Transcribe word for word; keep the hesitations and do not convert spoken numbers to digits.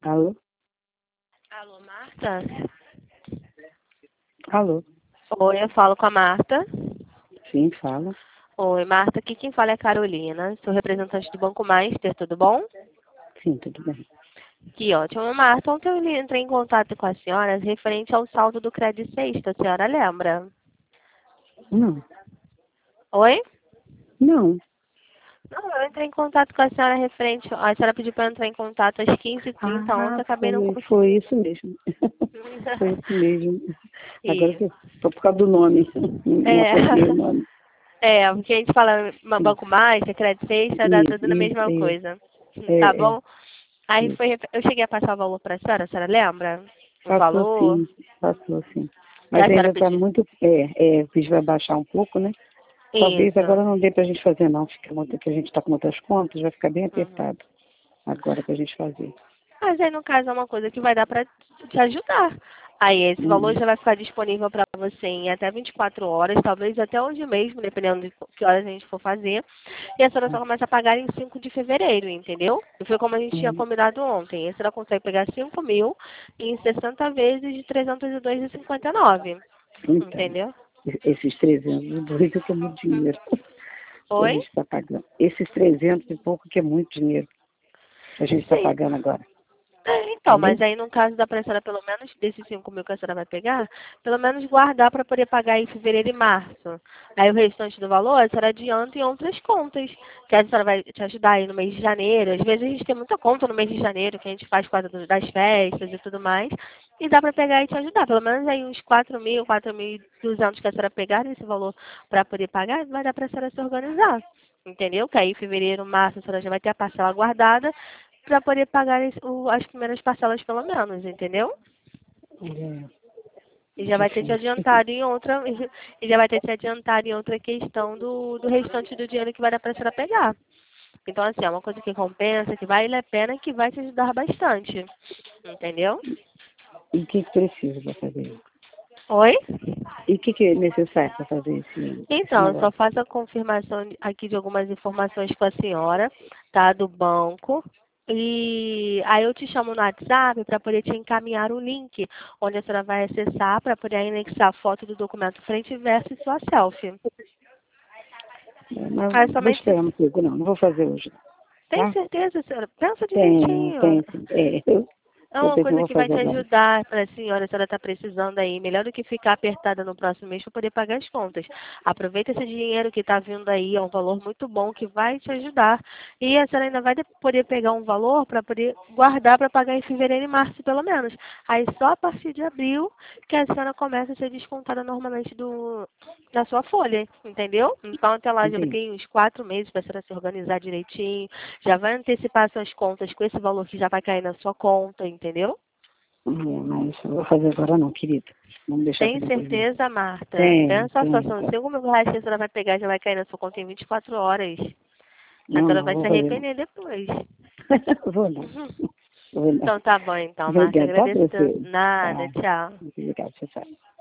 Alô? Alô, Marta? Alô? Oi, eu falo com a Marta. Sim, fala. Oi, Marta, aqui quem fala é a Carolina. Sou representante do Banco Master, tudo bom? Sim, tudo bem. Que ótimo, Marta. Ontem eu entrei em contato com a senhora referente ao saldo do Credit Sexta, a senhora lembra? Não, Oi? não. Não, eu entrei em contato com a senhora referente... A senhora pediu para eu entrar em contato às quinze e trinta ontem, Ah, eu acabei não foi, conseguindo. foi isso mesmo. Foi isso mesmo. Agora Isso. foi foi por causa do nome. Não É, acompanhei o nome. é, porque a gente fala Sim. Banco Master, Credit Sexta, dá Isso, tudo na isso, mesma isso. coisa. Tá É, é, bom? Aí isso. foi, eu cheguei a passar o valor para a senhora, a senhora lembra? O Passou valor sim, passou sim. que Mas a senhora ainda está pediu. muito. É, é, o vídeo vai baixar um pouco, né? Talvez Isso. agora não dê para a gente fazer, não. Fica muito, que a gente está com muitas contas, vai ficar bem Uhum. apertado agora para a gente fazer. Mas aí, no caso, é uma coisa que vai dar para te ajudar. Aí, esse valor Hum, já vai ficar disponível para você em até vinte e quatro horas, talvez até hoje mesmo, dependendo de que horas a gente for fazer. E a senhora só começa a pagar em cinco de fevereiro, entendeu? E foi como a gente tinha hum, combinado ontem. A senhora consegue pegar cinco mil em sessenta vezes de trezentos e dois vírgula cinquenta e nove. então. Entendeu? Esses trezentos e dois é que é muito dinheiro que a Oi? gente está pagando. Esses trezentos e pouco que é muito dinheiro que a gente está Sim. pagando agora. É, então, Entendeu? mas aí no caso da senhora, pelo menos desses cinco mil que a senhora vai pegar, pelo menos guardar para poder pagar em fevereiro e março. Aí o restante do valor a senhora adianta em outras contas, que a senhora vai te ajudar aí no mês de janeiro. Às vezes a gente tem muita conta no mês de janeiro, que a gente faz por causa do- das festas e tudo mais, e dá para pegar e te ajudar. Pelo menos aí uns quatro mil, quatro mil e duzentos que a senhora pegar nesse valor para poder pagar, vai dar para a senhora se organizar. Entendeu? Que aí fevereiro, março, a senhora já vai ter a parcela guardada para poder pagar as, o- as primeiras parcelas pelo menos, entendeu? É E já vai ter te difícil. adiantado em outra, e já vai ter te adiantado em outra questão do, do restante do dinheiro que vai dar para a senhora pegar. Então, assim, é uma coisa que compensa, que vale a pena e que vai te ajudar bastante. Entendeu? E o que, que precisa para fazer isso? Oi? E o que, que é necessário para fazer esse, esse Então, eu só negócio? faço a confirmação aqui de algumas informações com a senhora, tá? Do banco. E aí eu te chamo no WhatsApp para poder te encaminhar o link, onde a senhora vai acessar para poder anexar a foto do documento frente e verso e sua selfie. É, mas Aí vou somente. esperar um pouco, não. Não vou fazer hoje, Tem tá? certeza, senhora? Pensa Tem, direitinho. tem sim. É, eu É vou uma ver se eu coisa vou que vai fazer te agora. ajudar para a senhora, se ela está precisando aí. Melhor do que ficar apertada no próximo mês para poder pagar as contas. Aproveita esse dinheiro que está vindo aí, é um valor muito bom que vai te ajudar. E a senhora ainda vai de- poder pegar um valor para poder guardar para pagar em fevereiro e março, pelo menos. Aí só a partir de abril que a senhora começa a ser descontada normalmente do, da sua folha, entendeu? Então até lá já vai Entendi. ter uns quatro meses para a senhora se organizar direitinho, já vai antecipar suas contas com esse valor que já vai cair na sua conta, entendeu? É, mas eu vou fazer agora não, querido. Vamos deixar para Tem depois mesmo. certeza, Marta? Tem, Pensa só, tem, são tá. cinco mil reais que a senhora vai pegar e já vai cair na sua conta em vinte e quatro horas. A Não, senhora não, vai se vou fazer não. arrepender depois. Vou não, vou não. Então tá bom, então, Marta. Obrigada, tá, Agradeço tanto. você? Nada, Tá. tchau. Obrigada, tchau, tchau.